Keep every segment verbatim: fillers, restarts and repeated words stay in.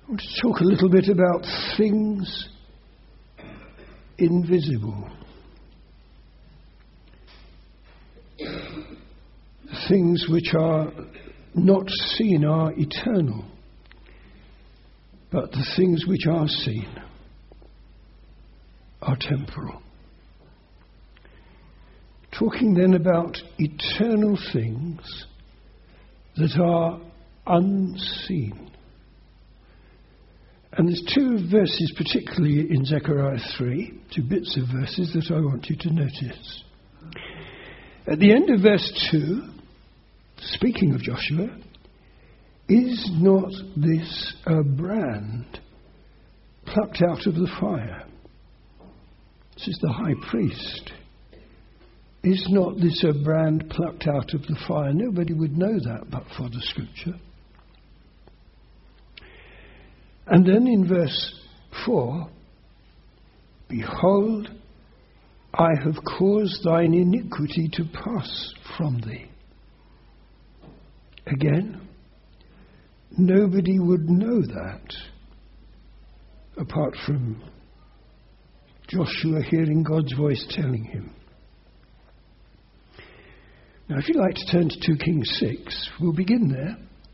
I want to talk a little bit about things invisible. Things which are not seen are eternal, but the things which are seen are temporal. Talking then about eternal things that are unseen. And there's two verses, particularly in Zechariah three, two bits of verses that I want you to notice. At the end of verse two, speaking of Joshua, is not this a brand plucked out of the fire? This is the high priest. Is not this a brand plucked out of the fire? Nobody would know that but for the scripture. And then in verse four, behold, I have caused thine iniquity to pass from thee. Again, nobody would know that apart from Joshua hearing God's voice telling him. Now, if you'd like to turn to Second Kings six, we'll begin there.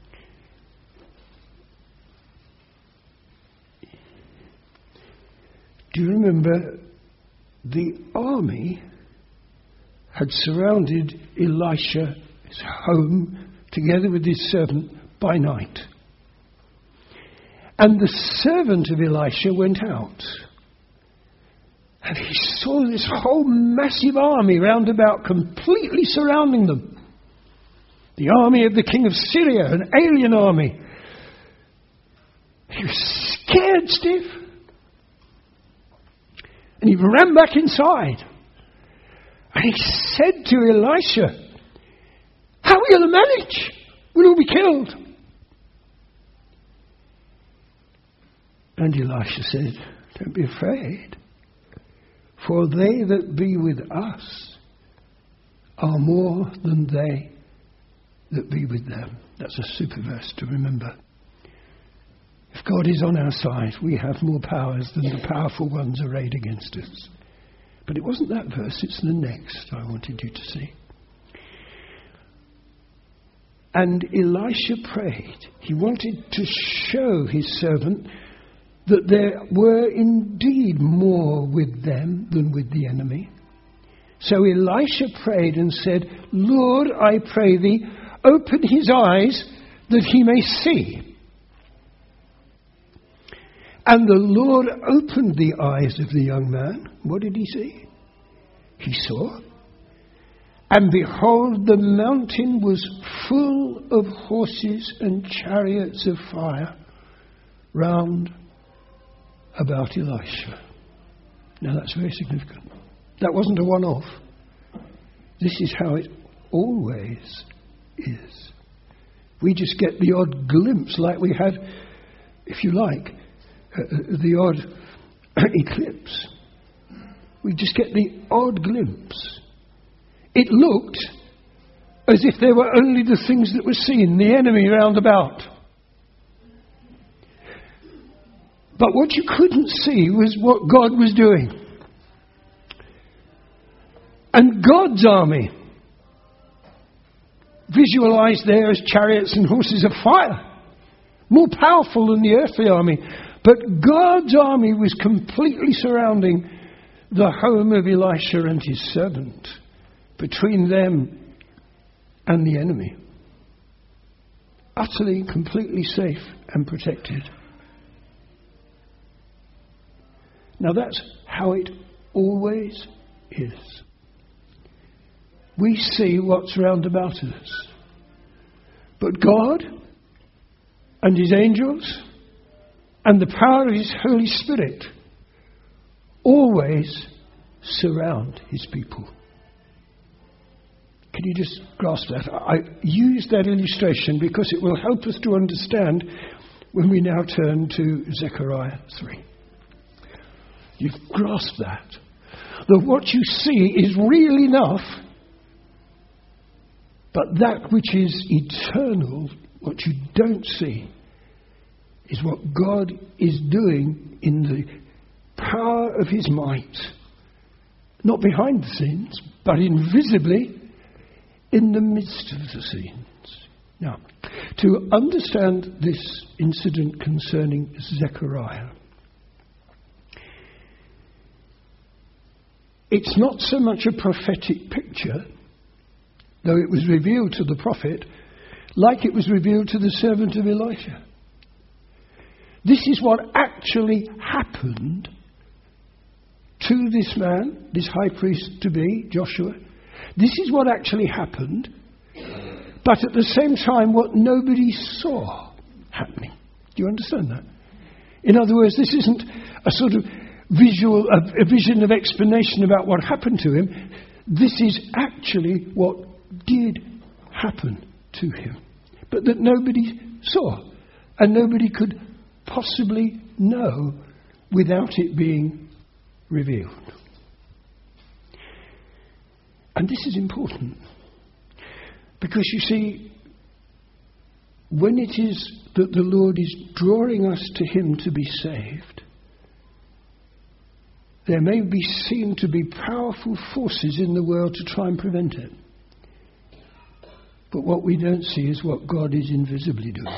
Do you remember the army had surrounded Elisha's home together with his servant by night? And the servant of Elisha went out. And he saw this whole massive army round about, completely surrounding them. The army of the king of Syria, an alien army. He was scared stiff. And he ran back inside. And he said to Elisha, how are we going to manage? We'll all be killed. And Elisha said, don't be afraid. For they that be with us are more than they that be with them. That's a super verse to remember. If God is on our side, we have more powers than the powerful ones arrayed against us. But it wasn't that verse, it's the next I wanted you to see. And Elisha prayed. He wanted to show his servant that there were indeed more with them than with the enemy. So Elisha prayed and said, Lord, I pray thee, open his eyes that he may see. And the Lord opened the eyes of the young man. What did he see? He saw. And behold, the mountain was full of horses and chariots of fire round about Elisha. Now that's very significant. That wasn't a one-off. This is how it always is. We just get the odd glimpse, like we had, if you like, uh, the odd eclipse. We just get the odd glimpse. It looked as if there were only the things that were seen, the enemy round about. But what you couldn't see was what God was doing. And God's army, visualized there as chariots and horses of fire, more powerful than the earthly army. But God's army was completely surrounding the home of Elisha and his servant, between them and the enemy. Utterly, completely safe and protected. Now that's how it always is. We see what's round about us. But God and his angels and the power of his Holy Spirit always surround his people. Can you just grasp that? I use that illustration because it will help us to understand when we now turn to Zechariah three. You've grasped that. That what you see is real enough, but that which is eternal, what you don't see, is what God is doing in the power of his might. Not behind the scenes, but invisibly in the midst of the scenes. Now, to understand this incident concerning Zechariah, it's not so much a prophetic picture, though it was revealed to the prophet, like it was revealed to the servant of Elisha. This is what actually happened to this man, this high priest to be, Joshua. This is what actually happened, but at the same time what nobody saw happening. Do you understand that? In other words, this isn't a sort of visual, a, a vision of explanation about what happened to him. This is actually what did happen to him, but that nobody saw and nobody could possibly know without it being revealed. And this is important because, you see, when it is that the Lord is drawing us to him to be saved, there may be seen to be powerful forces in the world to try and prevent it. But what we don't see is what God is invisibly doing.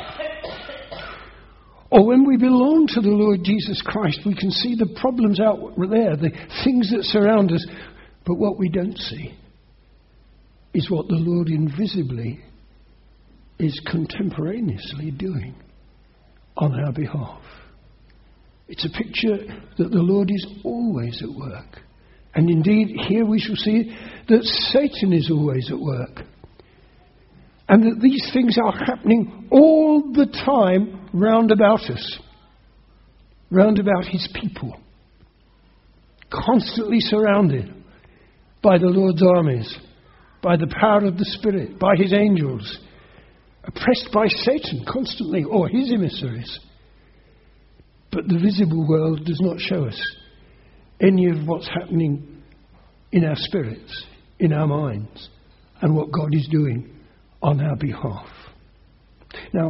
Or when we belong to the Lord Jesus Christ, we can see the problems out there, the things that surround us. But what we don't see is what the Lord invisibly is contemporaneously doing on our behalf. It's a picture that the Lord is always at work. And indeed, here we shall see that Satan is always at work. And that these things are happening all the time round about us, round about his people, constantly surrounded by the Lord's armies, by the power of the Spirit, by his angels, oppressed by Satan constantly, or his emissaries. But the visible world does not show us any of what's happening in our spirits, in our minds, and what God is doing on our behalf. Now,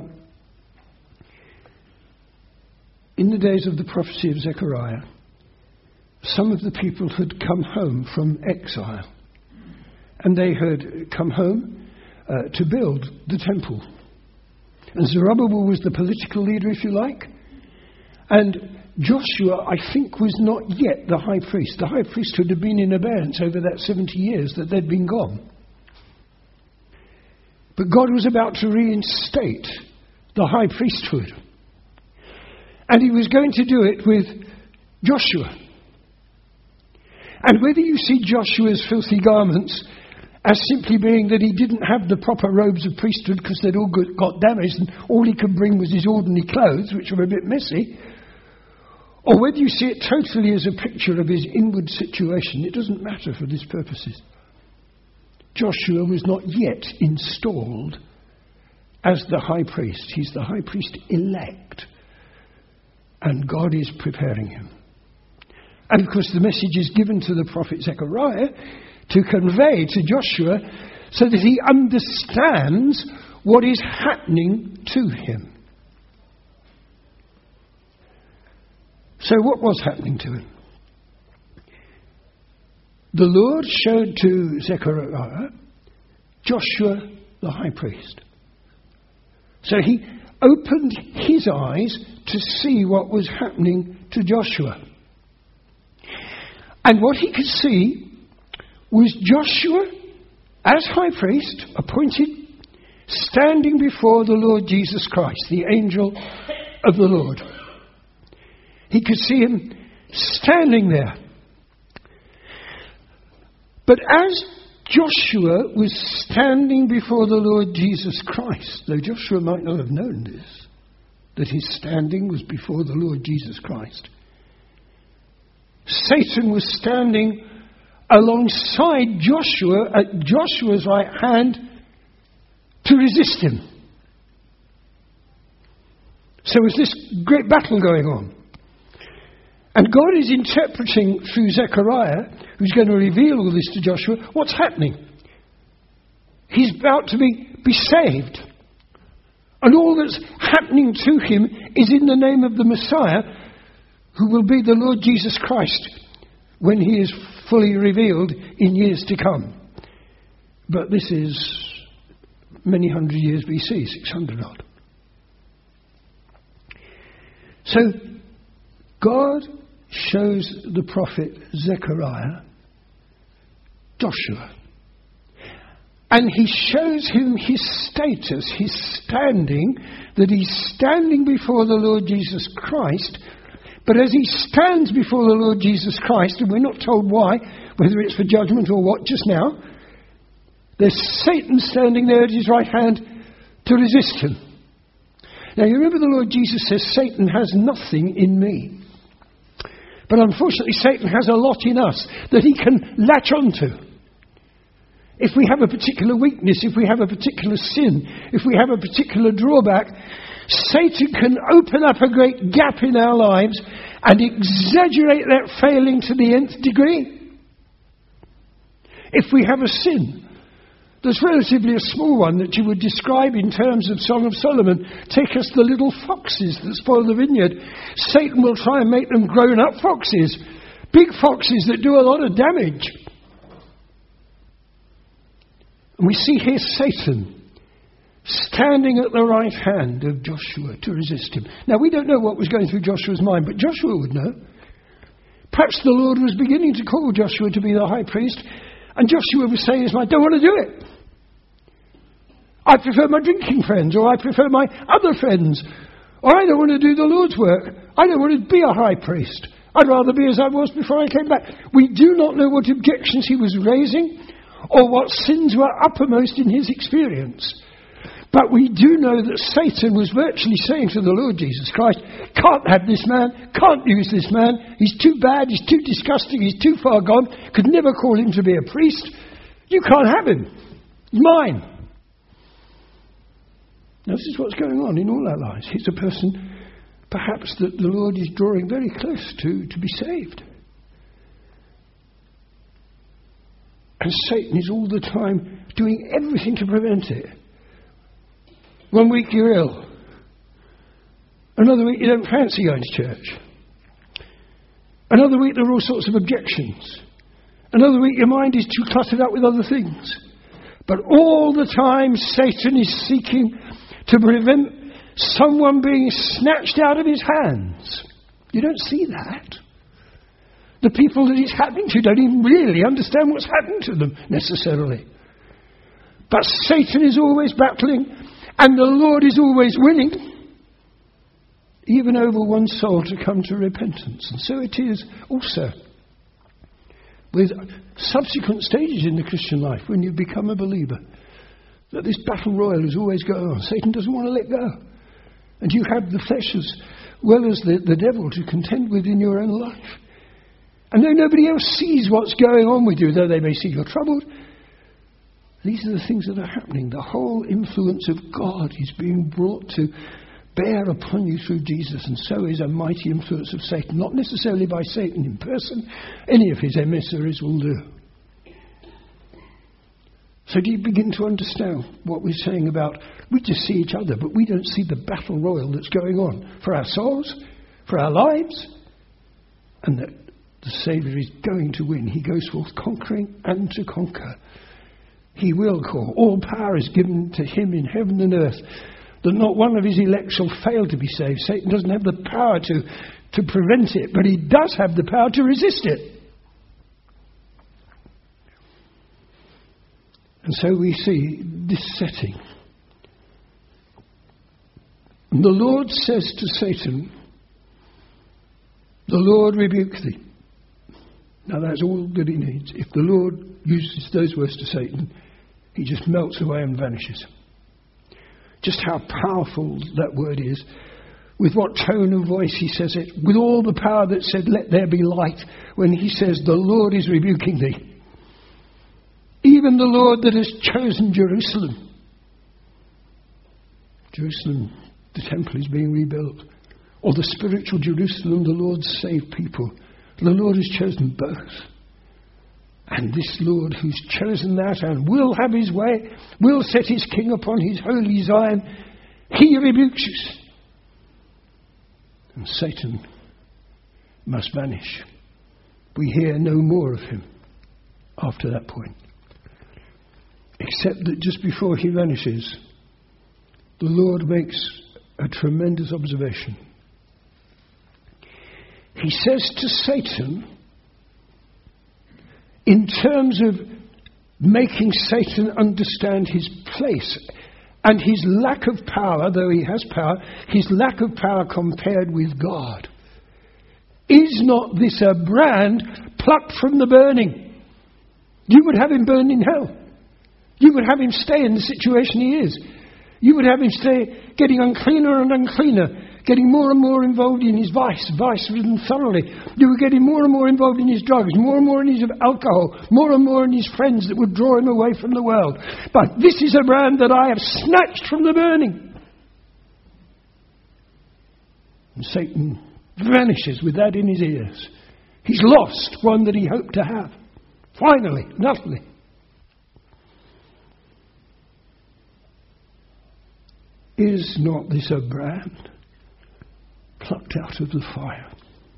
in the days of the prophecy of Zechariah, some of the people had come home from exile, and they had come home uh, to build the temple. And Zerubbabel was the political leader, if you like, and Joshua, I think, was not yet the high priest. The high priesthood had been in abeyance over that seventy years that they'd been gone. But God was about to reinstate the high priesthood. And he was going to do it with Joshua. And whether you see Joshua's filthy garments as simply being that he didn't have the proper robes of priesthood because they'd all got damaged and all he could bring was his ordinary clothes, which were a bit messy, or whether you see it totally as a picture of his inward situation, it doesn't matter for these purposes. Joshua was not yet installed as the high priest. He's the high priest elect. And God is preparing him. And of course the message is given to the prophet Zechariah to convey to Joshua so that he understands what is happening to him. So what was happening to him? The Lord showed to Zechariah Joshua the high priest. So he opened his eyes to see what was happening to Joshua. And what he could see was Joshua, as high priest, appointed, standing before the Lord Jesus Christ, the angel of the Lord. He could see him standing there. But as Joshua was standing before the Lord Jesus Christ, though Joshua might not have known this, that his standing was before the Lord Jesus Christ, Satan was standing alongside Joshua at Joshua's right hand to resist him. So was this great battle going on. And God is interpreting through Zechariah, who's going to reveal all this to Joshua, what's happening. He's about to be, be saved. And all that's happening to him is in the name of the Messiah, who will be the Lord Jesus Christ when he is fully revealed in years to come. But this is many hundred years B C, six hundred odd. So God shows the prophet Zechariah Joshua. And he shows him his status, his standing, that he's standing before the Lord Jesus Christ. But as he stands before the Lord Jesus Christ, and we're not told why, whether it's for judgment or what just now, there's Satan standing there at his right hand to resist him. Now you remember the Lord Jesus says, Satan has nothing in me. But unfortunately Satan has a lot in us that he can latch onto. If we have a particular weakness, if we have a particular sin, if we have a particular drawback, Satan can open up a great gap in our lives and exaggerate that failing to the nth degree. If we have a sin that's relatively a small one that you would describe in terms of Song of Solomon, take us the little foxes that spoil the vineyard, Satan will try and make them grown-up foxes, big foxes that do a lot of damage. And we see here Satan standing at the right hand of Joshua to resist him. Now, we don't know what was going through Joshua's mind, but Joshua would know. Perhaps the Lord was beginning to call Joshua to be the high priest, and Joshua was saying, I don't want to do it. I prefer my drinking friends, or I prefer my other friends, or I don't want to do the Lord's work. I don't want to be a high priest. I'd rather be as I was before I came back. We do not know what objections he was raising, or what sins were uppermost in his experience. But we do know that Satan was virtually saying to the Lord Jesus Christ, can't have this man, can't use this man, he's too bad, he's too disgusting, he's too far gone, could never call him to be a priest. You can't have him. He's mine. Now, this is what's going on in all our lives. He's a person, perhaps, that the Lord is drawing very close to, to be saved. And Satan is all the time doing everything to prevent it. One week you're ill. Another week you don't fancy going to church. Another week there are all sorts of objections. Another week your mind is too cluttered up with other things. But all the time Satan is seeking to prevent someone being snatched out of his hands. You don't see that. The people that it's happening to don't even really understand what's happened to them necessarily. But Satan is always battling, and the Lord is always winning, even over one soul to come to repentance. And so it is also with subsequent stages in the Christian life when you become a believer, that this battle royal is always going on. Satan doesn't want to let go. And you have the flesh as well as the, the devil to contend with in your own life. And though nobody else sees what's going on with you, though they may see you're troubled, these are the things that are happening. The whole influence of God is being brought to bear upon you through Jesus, and so is a mighty influence of Satan. Not necessarily by Satan in person. Any of his emissaries will do. So do you begin to understand what we're saying about, we just see each other, but we don't see the battle royal that's going on for our souls, for our lives, and that the Saviour is going to win. He goes forth conquering and to conquer. He will call. All power is given to him in heaven and earth, that not one of his elect shall fail to be saved. Satan doesn't have the power to, to prevent it, but he does have the power to resist it. And so we see this setting. And the Lord says to Satan, the Lord rebuke thee. Now that's all that he needs. If the Lord uses those words to Satan, he just melts away and vanishes. Just how powerful that word is. With what tone of voice he says it. With all the power that said, let there be light. When he says, the Lord is rebuking thee. Even the Lord that has chosen Jerusalem. Jerusalem, the temple is being rebuilt. Or the spiritual Jerusalem, the Lord's saved people. The Lord has chosen both. And this Lord who's chosen that and will have his way, will set his king upon his holy Zion, He rebukes you. And Satan must vanish. We hear no more of him after that point. Except that just before he vanishes, the Lord makes a tremendous observation. He says to Satan, in terms of making Satan understand his place and his lack of power, though he has power, his lack of power compared with God. Is not this a brand plucked from the burning? You would have him burn in hell. You would have him stay in the situation he is. You would have him stay getting uncleaner and uncleaner, getting more and more involved in his vice, vice-ridden thoroughly. You would get him more and more involved in his drugs, more and more in his alcohol, more and more in his friends that would draw him away from the world. But this is a brand that I have snatched from the burning. And Satan vanishes with that in his ears. He's lost one that he hoped to have. Finally, and utterly. Is not this a brand plucked out of the fire?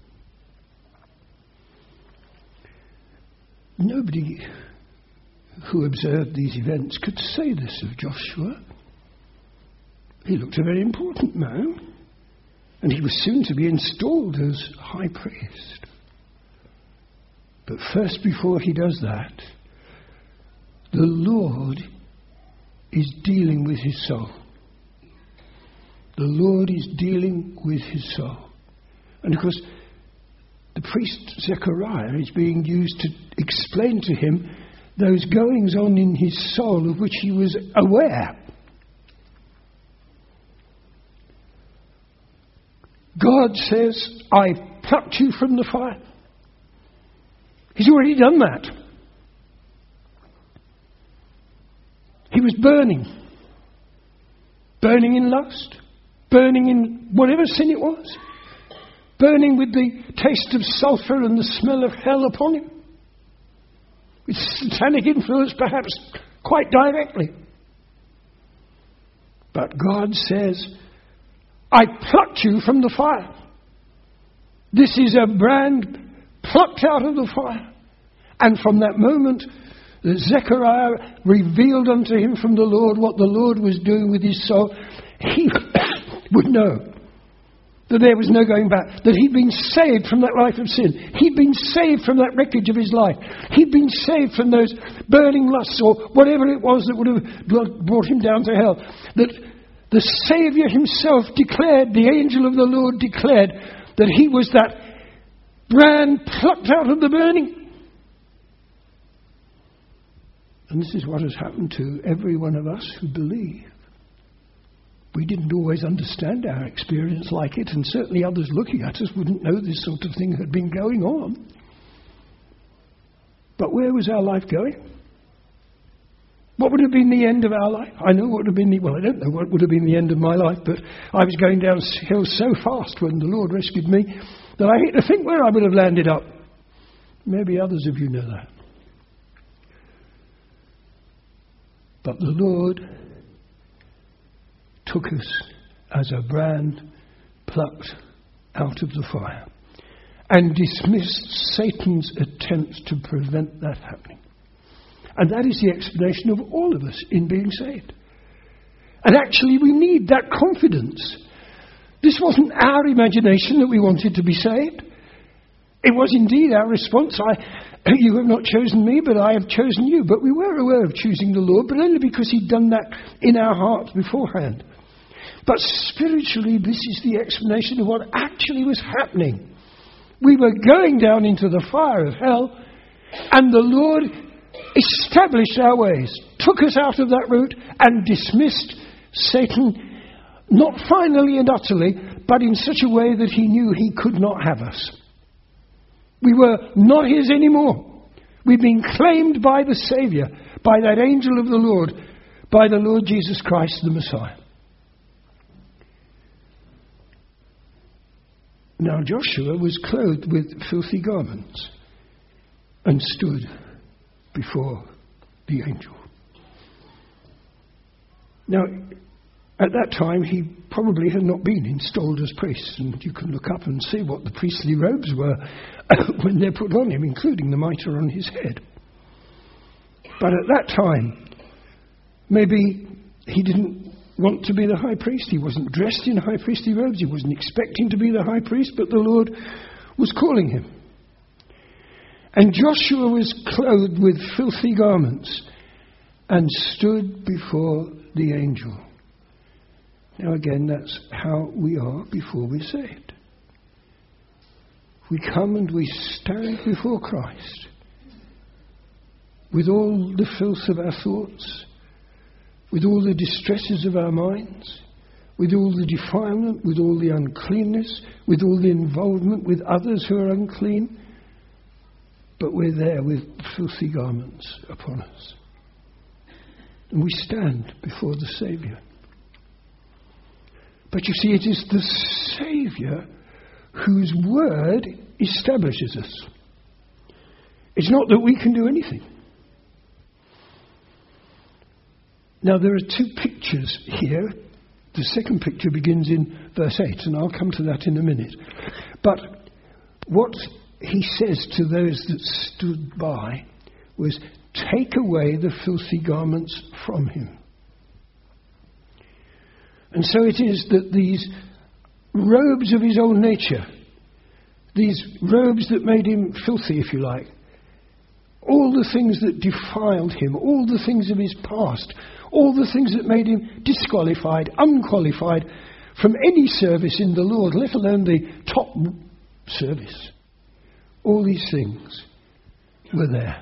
Nobody who observed these events could say this of Joshua. He looked a very important man, and he was soon to be installed as high priest. But first, before he does that, the Lord is dealing with his soul. The Lord is dealing with his soul. And of course, the priest Zechariah is being used to explain to him those goings on in his soul of which he was aware. God says, I plucked you from the fire. He's already done that. He was burning. Burning in lust. Burning in whatever sin it was. Burning with the taste of sulphur and the smell of hell upon him. With satanic influence perhaps quite directly. But God says, I plucked you from the fire. This is a brand plucked out of the fire. And from that moment, Zechariah revealed unto him from the Lord what the Lord was doing with his soul. He would know that there was no going back, that he'd been saved from that life of sin. He'd been saved from that wreckage of his life. He'd been saved from those burning lusts or whatever it was that would have brought him down to hell. That the Saviour himself declared, the angel of the Lord declared, that he was that brand plucked out of the burning. And this is what has happened to every one of us who believe. We didn't always understand our experience like it, and certainly others looking at us wouldn't know this sort of thing had been going on. But where was our life going? What would have been the end of our life? I know what would have been the, well, I don't know what would have been the end of my life, but I was going downhill so fast when the Lord rescued me that I hate to think where I would have landed up. Maybe others of you know that. But the Lord took us as a brand plucked out of the fire and dismissed Satan's attempts to prevent that happening. And that is the explanation of all of us in being saved. And actually we need that confidence. This wasn't our imagination that we wanted to be saved. It was indeed our response. I, you have not chosen me, but I have chosen you. But we were aware of choosing the Lord, but only because he'd done that in our hearts beforehand. But spiritually, this is the explanation of what actually was happening. We were going down into the fire of hell, and the Lord established our ways, took us out of that route, and dismissed Satan, not finally and utterly, but in such a way that he knew he could not have us. We were not his anymore. We've been claimed by the Saviour, by that angel of the Lord, by the Lord Jesus Christ, the Messiah. Now Joshua was clothed with filthy garments and stood before the angel. Now, At that time, he probably had not been installed as priest, and you can look up and see what the priestly robes were when they're put on him, including the mitre on his head. But at that time, maybe he didn't want to be the high priest. He wasn't dressed in high priestly robes. He wasn't expecting to be the high priest, but the Lord was calling him. And Joshua was clothed with filthy garments and stood before the angel. Now again, that's how we are before we're saved. We come and we stand before Christ with all the filth of our thoughts, with all the distresses of our minds, with all the defilement, with all the uncleanness, with all the involvement with others who are unclean. But we're there with filthy garments upon us. And we stand before the Saviour. But you see, it is the Saviour whose word establishes us. It's not that we can do anything. Now, there are two pictures here. The second picture begins in verse eight, and I'll come to that in a minute. But what he says to those that stood by was, take away the filthy garments from him. And so it is that these robes of his own nature, these robes that made him filthy, if you like, all the things that defiled him, all the things of his past, all the things that made him disqualified, unqualified from any service in the Lord, let alone the top service. All these things were there.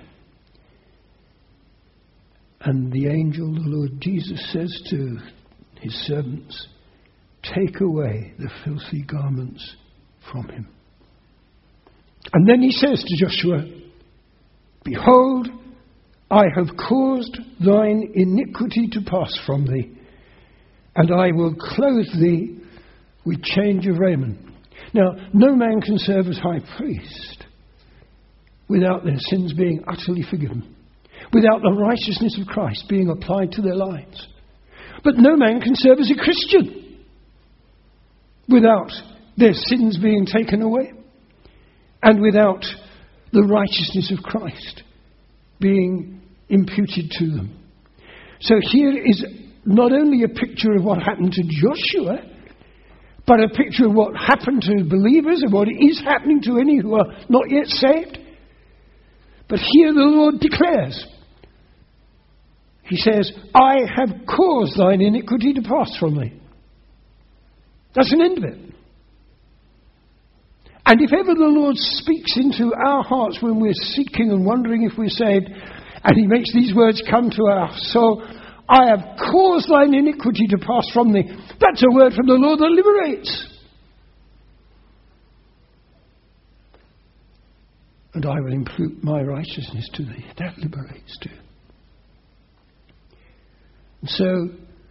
And the angel, the Lord Jesus, says to his servants, take away the filthy garments from him. And then he says to Joshua, behold, I have caused thine iniquity to pass from thee, and I will clothe thee with change of raiment. Now, no man can serve as high priest without their sins being utterly forgiven, without the righteousness of Christ being applied to their lives. But no man can serve as a Christian without their sins being taken away and without the righteousness of Christ being imputed to them. So here is not only a picture of what happened to Joshua, but a picture of what happened to believers and what is happening to any who are not yet saved. But here the Lord declares, he says, I have caused thine iniquity to pass from thee. That's an end of it. And if ever the Lord speaks into our hearts when we're seeking and wondering if we're saved, and he makes these words come to our soul, I have caused thine iniquity to pass from thee. That's a word from the Lord that liberates. And I will impute my righteousness to thee. That liberates too. And so,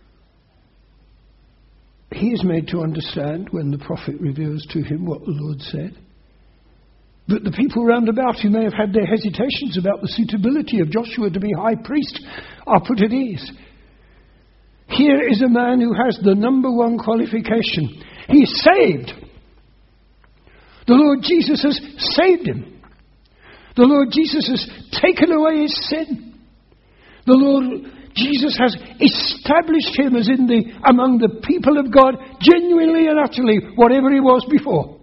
he is made to understand when the prophet reveals to him what the Lord said. But the people round about who may have had their hesitations about the suitability of Joshua to be high priest are put at ease. Here is a man who has the number one qualification. He is saved. The Lord Jesus has saved him. The Lord Jesus has taken away his sin. The Lord Jesus has established him as in the among the people of God, genuinely and utterly whatever he was before.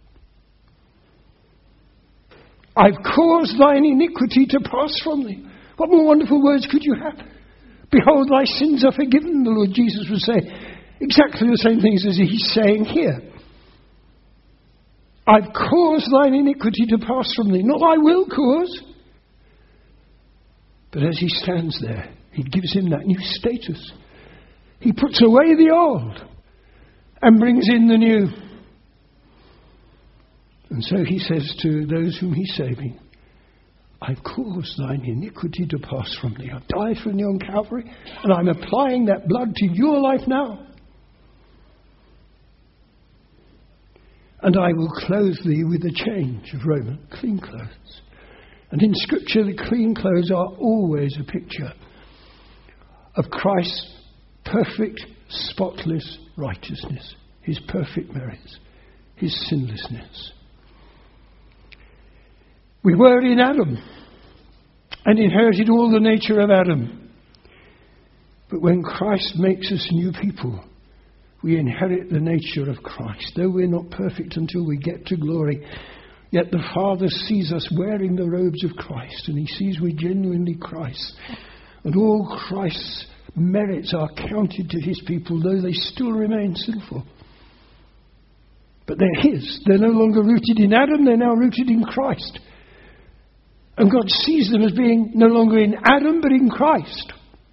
I've caused thine iniquity to pass from thee. What more wonderful words could you have? Behold, thy sins are forgiven, the Lord Jesus would say. Exactly the same things as he's saying here. I've caused thine iniquity to pass from thee. Not I will cause. But as he stands there, he gives him that new status. He puts away the old and brings in the new. And so he says to those whom he's saving, I've caused thine iniquity to pass from thee. I've died for thee on Calvary, and I'm applying that blood to your life now. And I will clothe thee with a change of raiment, clean clothes. And in Scripture, the clean clothes are always a picture of Christ's perfect spotless righteousness, his perfect merits, his sinlessness. We were in Adam and inherited all the nature of Adam. But when Christ makes us new people, we inherit the nature of Christ. Though we're not perfect until we get to glory, yet the Father sees us wearing the robes of Christ, and he sees we're genuinely Christ. And all Christ's merits are counted to his people, though they still remain sinful. But they're his. They're no longer rooted in Adam, they're now rooted in Christ. And God sees them as being no longer in Adam, but in Christ.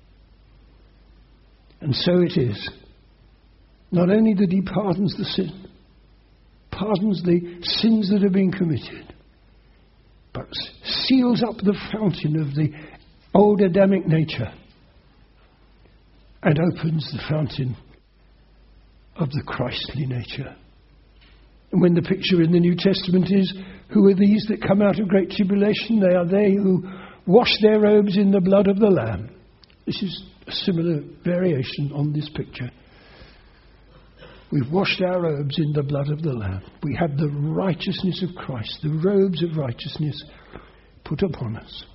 And so it is. Not only that he pardons the sin, pardons the sins that have been committed, but seals up the fountain of the old Adamic nature and opens the fountain of the Christly nature. And when the picture in the New Testament is, who are these that come out of great tribulation? They are they who wash their robes in the blood of the Lamb. This is a similar variation on this picture. We've washed our robes in the blood of the Lamb. We have the righteousness of Christ, the robes of righteousness put upon us.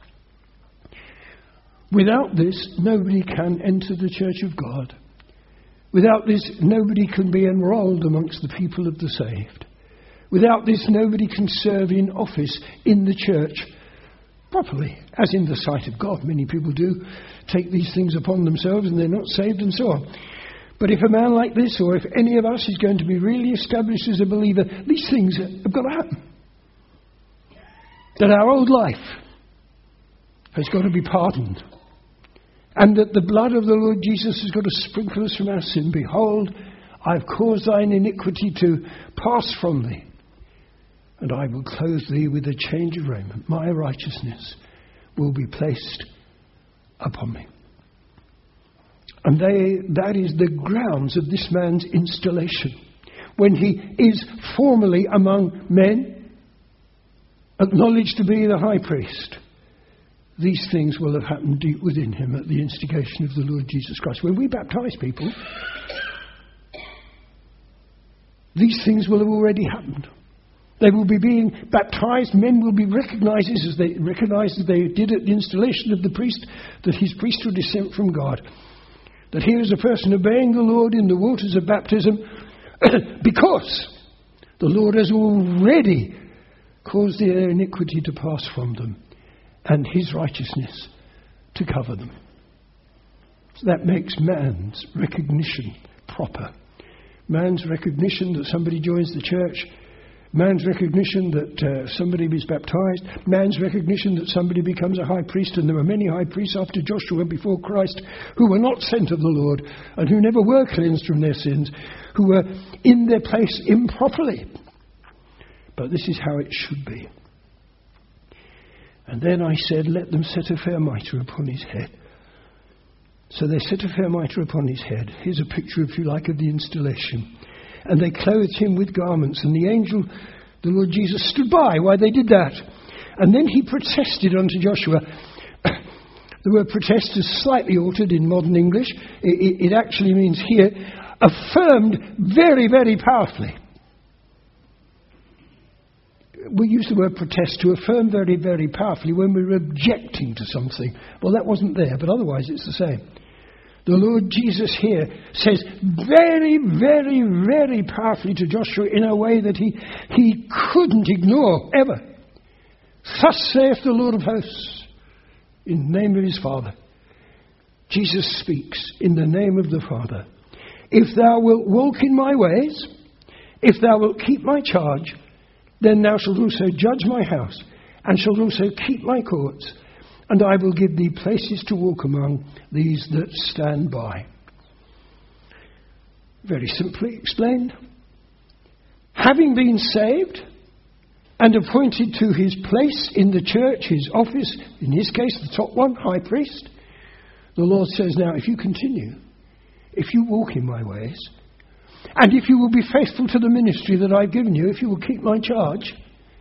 Without this, nobody can enter the church of God. Without this, nobody can be enrolled amongst the people of the saved. Without this, nobody can serve in office in the church properly, as in the sight of God. Many people do take these things upon themselves and they're not saved and so on. But if a man like this, or if any of us is going to be really established as a believer, these things have got to happen. That our old life has got to be pardoned. And that the blood of the Lord Jesus has got to sprinkle us from our sin. Behold, I've caused thine iniquity to pass from thee, and I will clothe thee with a change of raiment. My righteousness will be placed upon me. And they, that is the grounds of this man's installation. When he is formally among men, acknowledged to be the high priest, these things will have happened deep within him at the instigation of the Lord Jesus Christ. When we baptize people, these things will have already happened. They will be being baptized. Men will be recognized as they recognized as they did at the installation of the priest, that his priesthood is sent from God. That here is a person obeying the Lord in the waters of baptism because the Lord has already caused their iniquity to pass from them and his righteousness to cover them. So that makes man's recognition proper. Man's recognition that somebody joins the church. Man's recognition that uh, somebody is baptized. Man's recognition that somebody becomes a high priest. And there were many high priests after Joshua before Christ who were not sent of the Lord and who never were cleansed from their sins, who were in their place improperly. But this is how it should be. And then I said, let them set a fair mitre upon his head. So they set a fair mitre upon his head. Here's a picture, if you like, of the installation. And they clothed him with garments. And the angel, the Lord Jesus, stood by while they did that. And then he protested unto Joshua. The word protest is slightly altered in modern English. It, it, it actually means here, affirmed very, very powerfully. We use the word protest to affirm very, very powerfully when we're objecting to something. Well, that wasn't there, but otherwise it's the same. The Lord Jesus here says very, very, very powerfully to Joshua in a way that he, he couldn't ignore ever. Thus saith the Lord of hosts, in the name of his Father. Jesus speaks in the name of the Father. If thou wilt walk in my ways, if thou wilt keep my charge, then thou shalt also judge my house, and shalt also keep my courts, and I will give thee places to walk among these that stand by. Very simply explained. Having been saved and appointed to his place in the church, his office, in his case the top one, high priest, the Lord says, now if you continue, if you walk in my ways, and if you will be faithful to the ministry that I've given you, if you will keep my charge,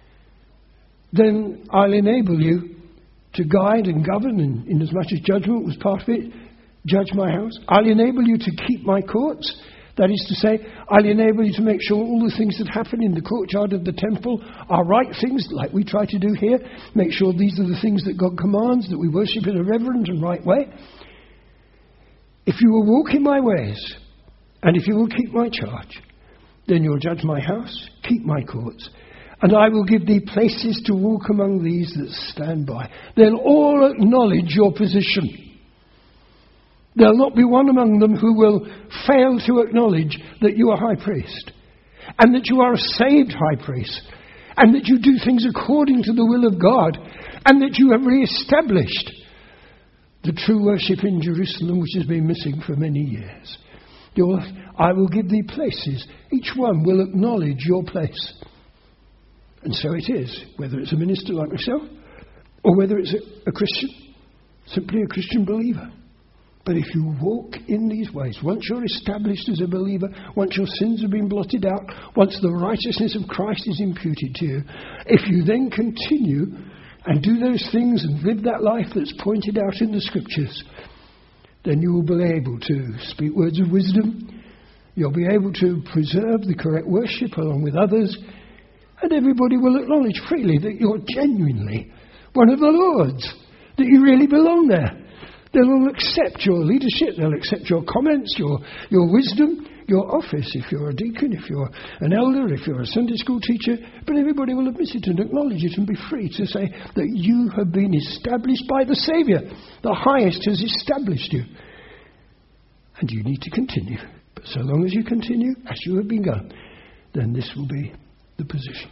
then I'll enable you to guide and govern, and in as much as judgment was part of it, judge my house. I'll enable you to keep my courts. That is to say, I'll enable you to make sure all the things that happen in the courtyard of the temple are right things, like we try to do here. Make sure these are the things that God commands, that we worship in a reverent and right way. If you will walk in my ways, and if you will keep my charge, then you'll judge my house, keep my courts, and I will give thee places to walk among these that stand by. They'll all acknowledge your position. There'll not be one among them who will fail to acknowledge that you are high priest, and that you are a saved high priest, and that you do things according to the will of God, and that you have re-established the true worship in Jerusalem, which has been missing for many years. You'll, I will give thee places. Each one will acknowledge your place. And so it is, whether it's a minister like myself, or whether it's a, a Christian, simply a Christian believer. But if you walk in these ways, once you're established as a believer, once your sins have been blotted out, once the righteousness of Christ is imputed to you, if you then continue and do those things and live that life that's pointed out in the Scriptures, then you will be able to speak words of wisdom. You'll be able to preserve the correct worship along with others, and everybody will acknowledge freely that you're genuinely one of the Lord's, that you really belong there. They'll accept your leadership, they'll accept your comments, your, your wisdom, your office, if you're a deacon, if you're an elder, if you're a Sunday school teacher, but everybody will admit it and acknowledge it and be free to say that you have been established by the Saviour. The highest has established you. And you need to continue. But so long as you continue, as you have begun, then this will be the position.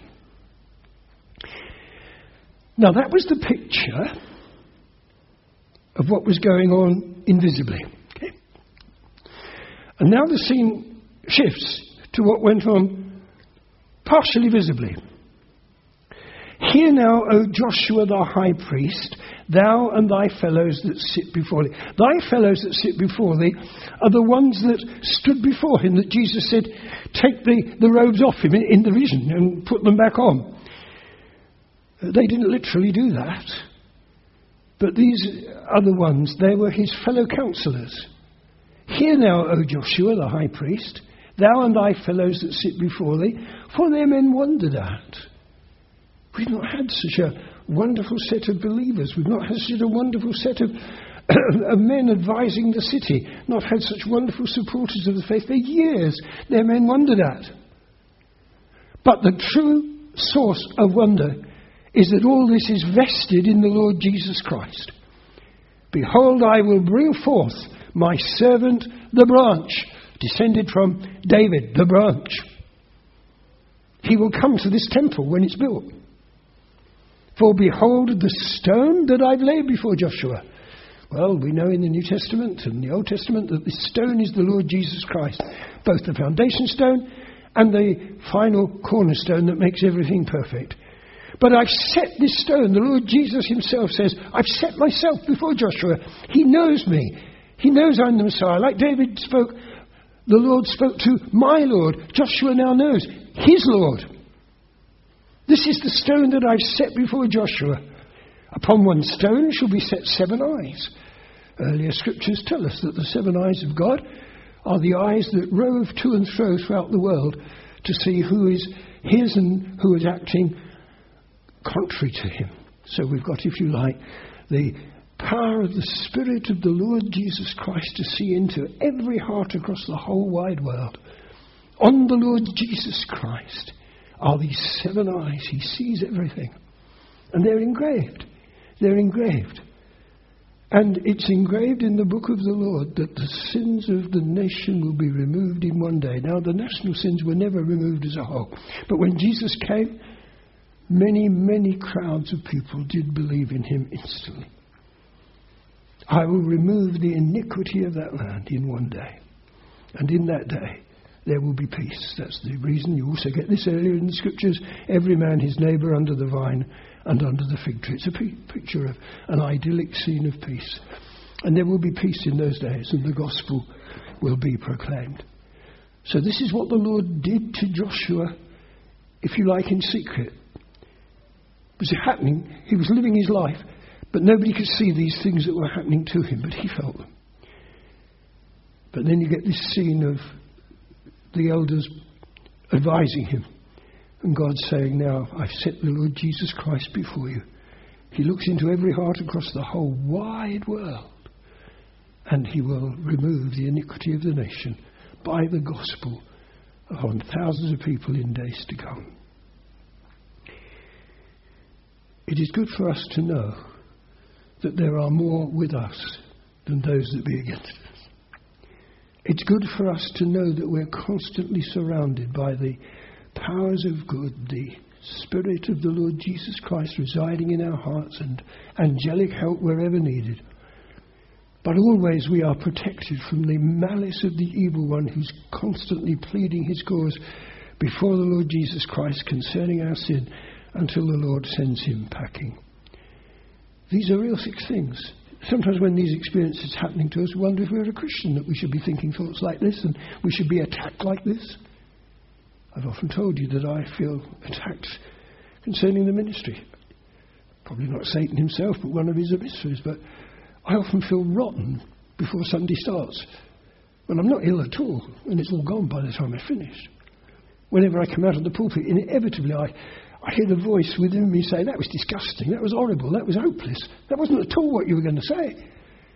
Now that was the picture of what was going on invisibly. Okay? And now the scene shifts to what went on partially visibly. Hear now, O Joshua the high priest, thou and thy fellows that sit before thee. Thy fellows that sit before thee are the ones that stood before him, that Jesus said, take the, the robes off him in, in the vision and put them back on. They didn't literally do that. But these other ones, they were his fellow counsellors. Hear now, O Joshua, the high priest, thou and thy fellows that sit before thee, for their men wondered at. We've not had such a wonderful set of believers. We've not had such a wonderful set of, of men advising the city. Not had such wonderful supporters of the faith for years. Their men wondered at. But the true source of wonder is that all this is vested in the Lord Jesus Christ. Behold, I will bring forth my servant, the branch, descended from David, the branch. He will come to this temple when it's built. For behold, the stone that I've laid before Joshua. Well, we know in the New Testament and the Old Testament that this stone is the Lord Jesus Christ. Both the foundation stone and the final cornerstone that makes everything perfect. But I've set this stone, the Lord Jesus himself says, I've set myself before Joshua. He knows me. He knows I'm the Messiah. Like David spoke, the Lord spoke to my Lord. Joshua now knows his Lord. This is the stone that I've set before Joshua. Upon one stone shall be set seven eyes. Earlier scriptures tell us that the seven eyes of God are the eyes that rove to and fro throughout the world to see who is his and who is acting contrary to him. So we've got, if you like, the power of the Spirit of the Lord Jesus Christ to see into every heart across the whole wide world. On the Lord Jesus Christ are these seven eyes. He sees everything. And they're engraved. They're engraved. And it's engraved in the book of the Lord that the sins of the nation will be removed in one day. Now, the national sins were never removed as a whole. But when Jesus came, many, many crowds of people did believe in him instantly. I will remove the iniquity of that land in one day. And in that day, there will be peace. That's the reason you also get this earlier in the scriptures. Every man his neighbour under the vine and under the fig tree. It's a p- picture of an idyllic scene of peace. And there will be peace in those days, and the gospel will be proclaimed. So this is what the Lord did to Joshua, if you like, in secret. It was happening. He was living his life, but nobody could see these things that were happening to him, but he felt them. But then you get this scene of the elders advising him. And God saying, now, I've set the Lord Jesus Christ before you. He looks into every heart across the whole wide world. And he will remove the iniquity of the nation by the gospel upon thousands of people in days to come. It is good for us to know that there are more with us than those that be against us. It's good for us to know that we're constantly surrounded by the powers of good, the Spirit of the Lord Jesus Christ residing in our hearts and angelic help wherever needed. But always we are protected from the malice of the evil one who's constantly pleading his cause before the Lord Jesus Christ concerning our sin until the Lord sends him packing. These are real six things. Sometimes when these experiences are happening to us, we wonder if we're a Christian, that we should be thinking thoughts like this and we should be attacked like this. I've often told you that I feel attacked concerning the ministry. Probably not Satan himself, but one of his emissaries. But I often feel rotten before Sunday starts, when I'm not ill at all, and it's all gone by the time I finish. Whenever I come out of the pulpit, inevitably I, I hear the voice within me say, that was disgusting, that was horrible, that was hopeless, that wasn't at all what you were going to say.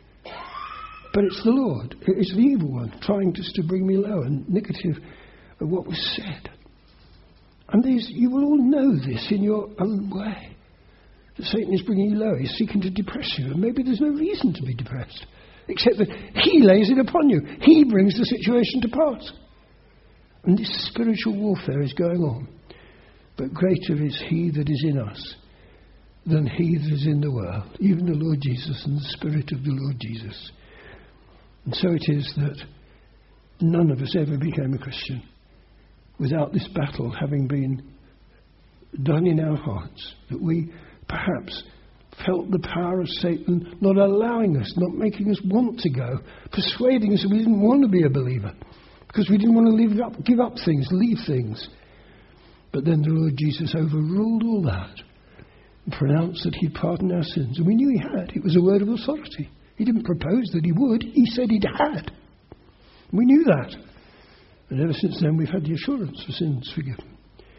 But it's the Lord, it's the evil one, trying just to bring me low and negative of what was said. And these, you will all know this in your own way. That Satan is bringing you low, he's seeking to depress you, and maybe there's no reason to be depressed, except that he lays it upon you. He brings the situation to pass. And this spiritual warfare is going on. But greater is he that is in us than he that is in the world, even the Lord Jesus and the Spirit of the Lord Jesus. And so it is that none of us ever became a Christian without this battle having been done in our hearts, that we perhaps felt the power of Satan not allowing us, not making us want to go, persuading us that we didn't want to be a believer because we didn't want to leave up, give up things, leave things. But then the Lord Jesus overruled all that and pronounced that he'd pardon our sins. And we knew he had. It was a word of authority. He didn't propose that he would. He said he'd had. We knew that. And ever since then we've had the assurance of sins forgiven.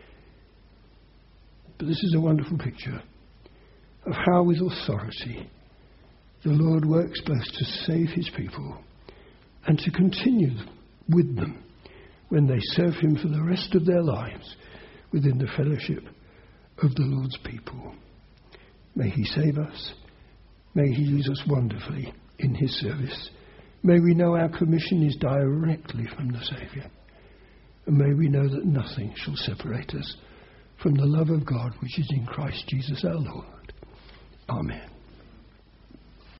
But this is a wonderful picture of how with authority the Lord works both to save his people and to continue with them when they serve him for the rest of their lives within the fellowship of the Lord's people. May he save us. May he use us wonderfully in his service. May we know our commission is directly from the Saviour. And may we know that nothing shall separate us from the love of God which is in Christ Jesus our Lord. Amen.